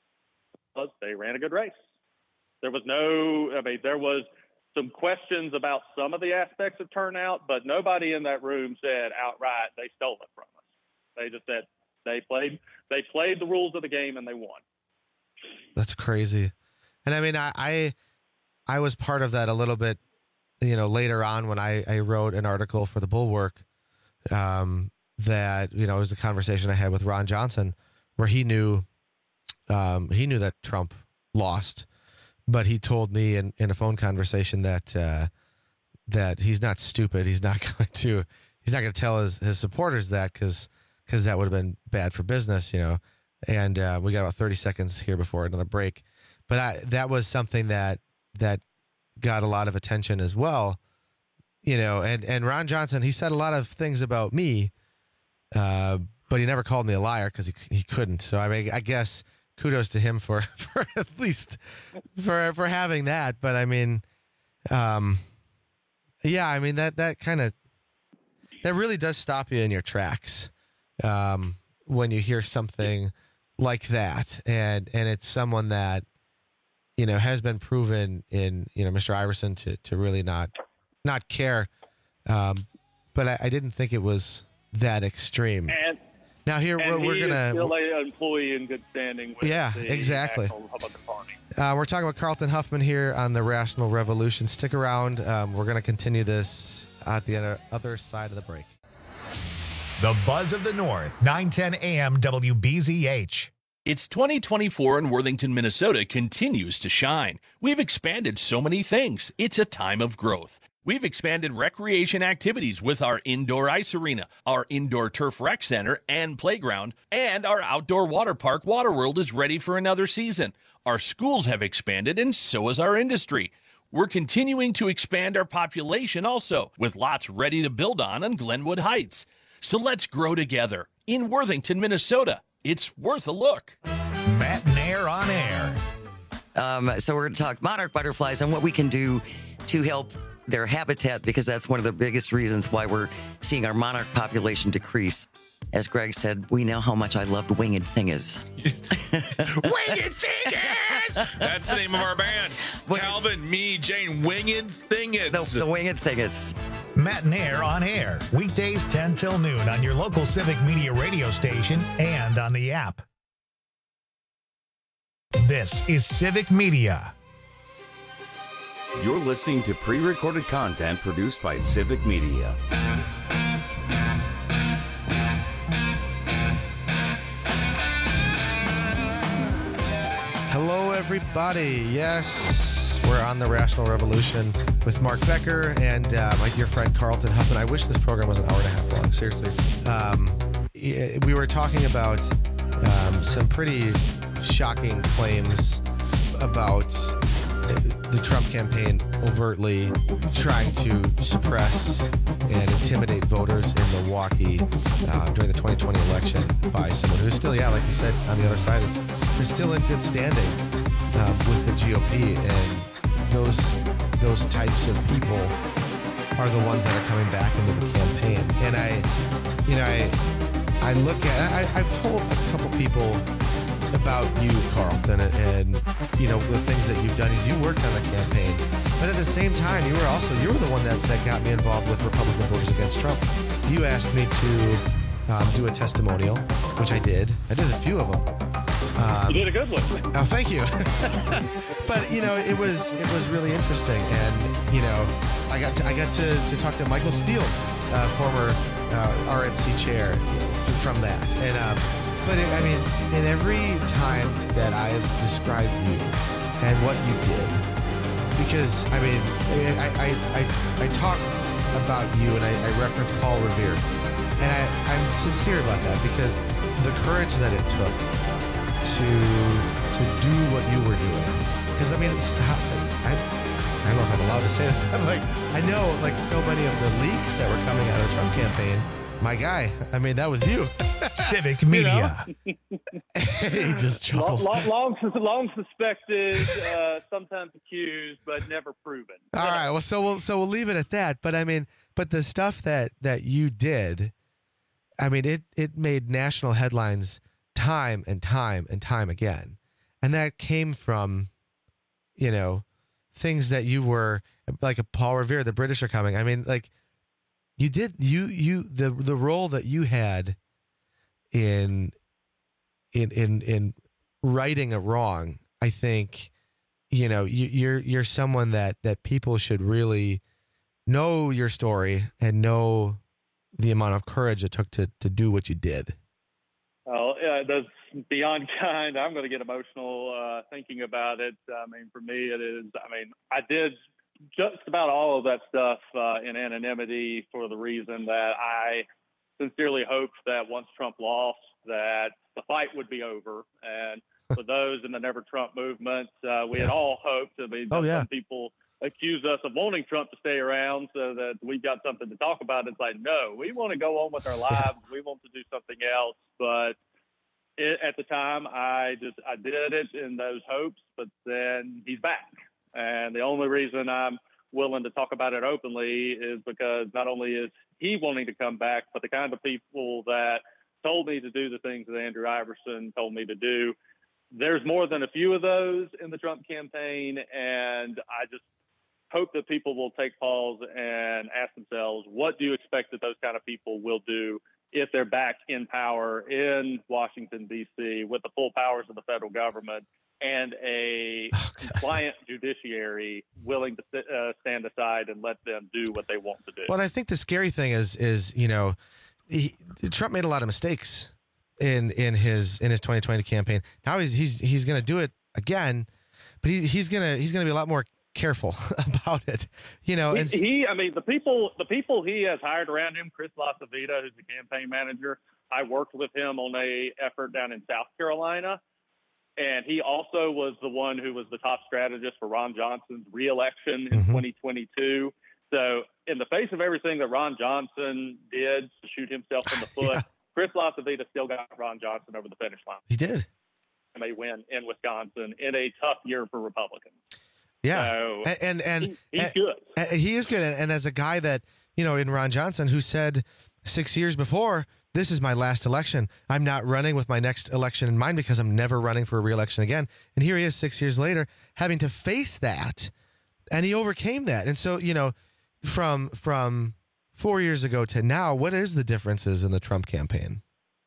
was they ran a good race. There was no, I mean, there was some questions about some of the aspects of turnout, but nobody in that room said outright they stole it from us. They just said they played, they played the rules of the game and they won. That's crazy. And I mean, I, I, I was part of that a little bit, you know, later on when I, I wrote an article for the Bulwark, um, that, you know, it was a conversation I had with Ron Johnson where he knew, um, he knew that Trump lost, but he told me in, in a phone conversation that, uh, that he's not stupid. He's not going to, he's not going to tell his, his supporters that because, because that would have been bad for business, you know? And, uh, we got about thirty seconds here before another break, but I, that was something that, that got a lot of attention as well, you know, and, and Ron Johnson, he said a lot of things about me, uh, but he never called me a liar because he, he couldn't. So I mean, I guess kudos to him for, for at least for, for having that. But I mean, um, yeah, I mean, that, that kind of, that really does stop you in your tracks. Um, when you hear something like that, and, and it's someone that, you know, has been proven in, you know, Mister Iverson to, to really not, not care. Um, but I, I didn't think it was that extreme. And now here and we're, we're he going is still to, an employee in good standing with yeah, the exactly. National Republican Party. Uh, we're talking about Carlton Huffman here on the Rational Revolution. Stick around. Um, we're going to continue this at the other, other side of the break. The Buzz of the North, nine ten A M W B Z H. It's twenty twenty-four and Worthington, Minnesota continues to shine. We've expanded so many things. It's a time of growth. We've expanded recreation activities with our indoor ice arena, our indoor turf rec center and playground, and our outdoor water park, Waterworld, is ready for another season. Our schools have expanded, and so has our industry. We're continuing to expand our population also, with lots ready to build on on Glenwood Heights. So let's grow together in Worthington, Minnesota. It's worth a look. Matt and Air on Air. Um, so we're going to talk monarch butterflies and what we can do to help their habitat, because that's one of the biggest reasons why we're seeing our monarch population decrease. As Greg said, we know how much I loved Winged Thingers. Winged Thingers! That's the name of our band. Calvin, me, Jane, Winged Thingers. The, the Winged Thingers. Matt and Air on Air. Weekdays ten till noon on your local Civic Media radio station and on the app. This is Civic Media. You're listening to pre-recorded content produced by Civic Media. Hello, everybody. Yes, we're on the Rational Revolution with Mark Becker and uh, my dear friend Carlton Huffman. I wish this program was an hour and a half long, seriously. Um, we were talking about um, some pretty shocking claims about the Trump campaign overtly trying to suppress and intimidate voters in Milwaukee uh, during the twenty twenty election by someone who's still, yeah, like you said, on the other side, is, is still in good standing uh, with the G O P. And those those types of people are the ones that are coming back into the campaign. And I, you know, I, I look at, I, I've told a couple people about you, Carlton, and, and you know the things that you've done is you worked on the campaign, but at the same time you were also you were the one that, that got me involved with Republican Voters Against Trump. You asked me to um, do a testimonial, which I did. I did a few of them. Um, you did a good one. Oh, thank you. But you know it was it was really interesting, and you know I got to, I got to, to talk to Michael Steele, uh, former uh, R N C chair, from that, and. Um, But, it, I mean, in every time that I've described you and what you did, because, I mean, I I, I, I talk about you and I, I reference Paul Revere, and I, I'm sincere about that because the courage that it took to to do what you were doing, because, I mean, it's, I, I don't know if I'm allowed to say this, but, like, I know, like, so many of the leaks that were coming out of the Trump campaign, my guy, I mean, that was you. Civic Media. You know? He just chuckles. Long, long, long suspected, uh, sometimes accused, but never proven. All right. Well, so we'll so we'll leave it at that. But I mean, but the stuff that that you did, I mean, it it made national headlines time and time and time again, and that came from, you know, things that you were like a Paul Revere. The British are coming. I mean, like. You did you you the the role that you had in in in in righting a wrong. I think you know you, you're you're someone that that people should really know your story and know the amount of courage it took to to do what you did. Oh, yeah, that's beyond kind. I'm going to get emotional uh, thinking about it. I mean, for me, it is. I mean, I did. Just about all of that stuff uh, in anonymity for the reason that I sincerely hoped that once Trump lost, that the fight would be over. And for those in the Never Trump movement, uh, we yeah. had all hoped. I mean, oh, yeah. some people accuse us of wanting Trump to stay around so that we've got something to talk about. It's like, no, we want to go on with our lives. We want to do something else. But it, at the time, I just I did it in those hopes. But then he's back. And the only reason I'm willing to talk about it openly is because not only is he wanting to come back, but the kind of people that told me to do the things that Andrew Iverson told me to do, there's more than a few of those in the Trump campaign. And I just hope that people will take pause and ask themselves, what do you expect that those kind of people will do if they're back in power in Washington, D C, with the full powers of the federal government and a oh, compliant judiciary willing to uh, stand aside and let them do what they want to do. Well, I think the scary thing is, is you know, he, Trump made a lot of mistakes, in in his in his twenty twenty campaign. Now he's he's he's going to do it again, but he, he's gonna he's gonna be a lot more careful about it. You know, he, and he I mean the people the people he has hired around him, Chris LaCivita, who's the campaign manager. I worked with him on a effort down in South Carolina, and he also was the one who was the top strategist for Ron Johnson's reelection in Mhm. twenty twenty-two. So in the face of everything that Ron Johnson did to shoot himself in the foot, Chris LaCivita still got Ron Johnson over the finish line. he did. And they win in Wisconsin in a tough year for Republicans. Yeah, So and and, and he- he's and- good. and he is good. And, and as a guy that you know, in Ron Johnson, who said six years before, "This is my last election. I'm not running with my next election in mind because I'm never running for a reelection again." And here he is, six years later, having to face that, and he overcame that. And so, you know, from from four years ago to now, what is the differences in the Trump campaign?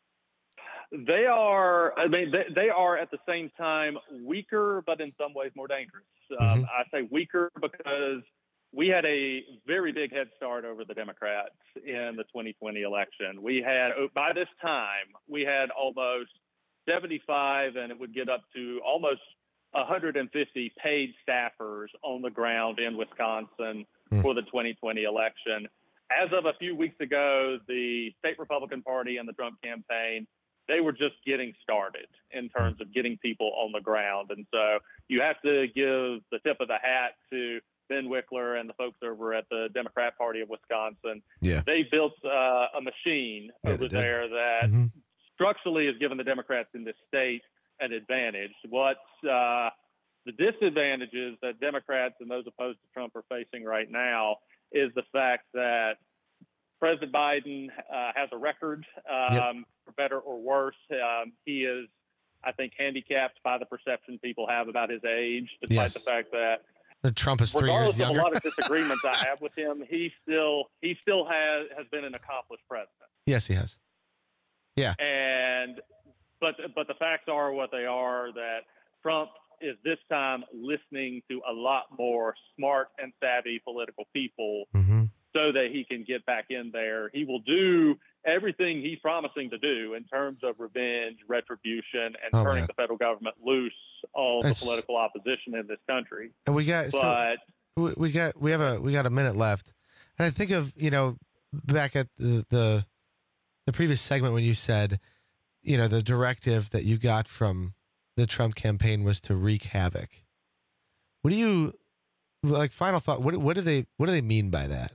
They are, I mean, they, they are at the same time weaker, but in some ways more dangerous. Um, Mhm. I say weaker because we had a very big head start over the Democrats in the twenty twenty election. We had, by this time, we had almost seventy-five, and it would get up to almost one hundred fifty paid staffers on the ground in Wisconsin Hmm. for the twenty twenty election. As of a few weeks ago, the state Republican Party and the Trump campaign, they were just getting started in terms of getting people on the ground. And so you have to give the tip of the hat to Ben Wickler and the folks over at the Democrat Party of Wisconsin. Yeah. They built uh, a machine Yeah, over they did. there that Mhm. structurally has given the Democrats in this state an advantage. What uh, the disadvantages that Democrats and those opposed to Trump are facing right now is the fact that President Biden uh, has a record, um, Yep. for better or worse. Um, he is, I think, handicapped by the perception people have about his age, despite Yes. the fact that The Trump is three regardless years of younger. a lot of disagreements I have with him, he still he still has has been an accomplished president. Yes, he has. Yeah. And but but the facts are what they are, that Trump is this time listening to a lot more smart and savvy political people Mm-hmm. so that he can get back in there. He will do everything he's promising to do in terms of revenge, retribution, and Oh, turning man. the federal government loose on It's- the political opposition in this country. And we got so But we, we got we have a we got a minute left, and I think of you know back at the the, the previous segment when you said, you know, the directive that you got from the Trump campaign was to wreak havoc. What do you like? Final thought. What what do they what do they mean by that?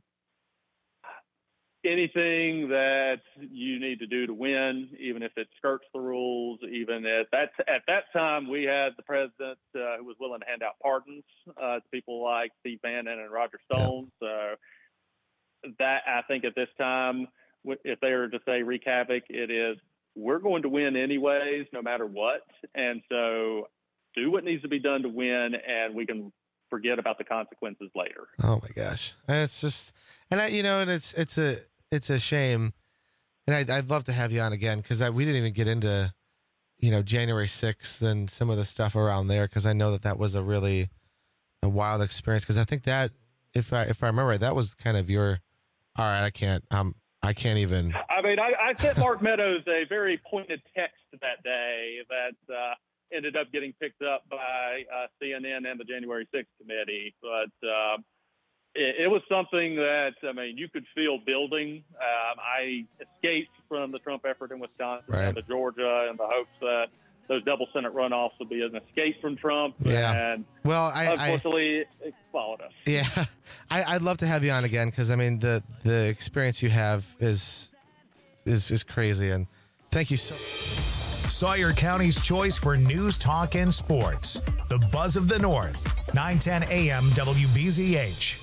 anything that you need to do to win, even if it skirts the rules, even at that at that time we had the president uh, who was willing to hand out pardons uh, to people like Steve Bannon and Roger Stone. So that, I think at this time, w- if they were to say wreak havoc, it is we're going to win anyways, no matter what. And so do what needs to be done to win, and we can forget about the consequences later. Oh my gosh, and it's just, and I, you know, and it's it's a it's a shame, and I'd, I'd love to have you on again because we didn't even get into, you know, January sixth and some of the stuff around there because I know that that was a really a wild experience because I think that if I if I remember right, that was kind of your, all right, I can't um I can't even. I mean, I, I sent Mark Meadows a very pointed text that day that uh, ended up getting picked up by uh, C N N and the January sixth committee. But uh, it, it was something that, I mean, you could feel building. Um, I escaped from the Trump effort in Wisconsin Right. and to Georgia in the hopes that those double Senate runoffs would be an escape from Trump. Yeah. And Well, I- I- unfortunately, it followed us. Yeah, I, I'd love to have you on again because I mean the the experience you have is is is crazy, and thank you so. Sawyer County's choice for news, talk, and sports. The Buzz of the North, nine ten A M W B Z H.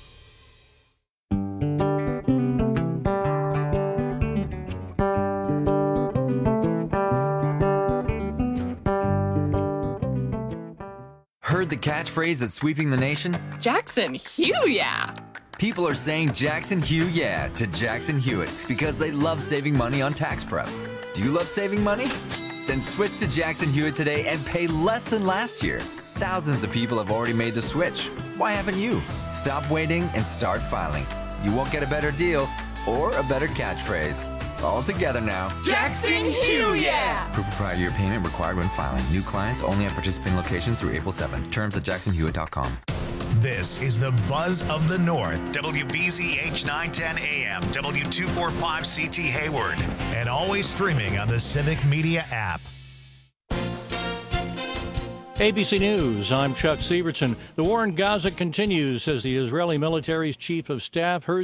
Heard the catchphrase that's sweeping the nation? Jackson, Hugh, yeah. People are saying Jackson Hugh yeah to Jackson Hewitt because they love saving money on tax prep. Do you love saving money? Then switch to Jackson Hewitt today and pay less than last year. Thousands of people have already made the switch. Why haven't you? Stop waiting and start filing. You won't get a better deal or a better catchphrase. All together now. Jackson Hugh, yeah! Proof of prior year payment required when filing. New clients only at participating locations through April seventh. Terms at jackson hewitt dot com. This is the Buzz of the North, W B Z H nine ten A M, W two forty-five C T Hayward, and always streaming on the Civic Media app. A B C News, I'm Chuck Sievertson. The war in Gaza continues as the Israeli military's chief of staff heard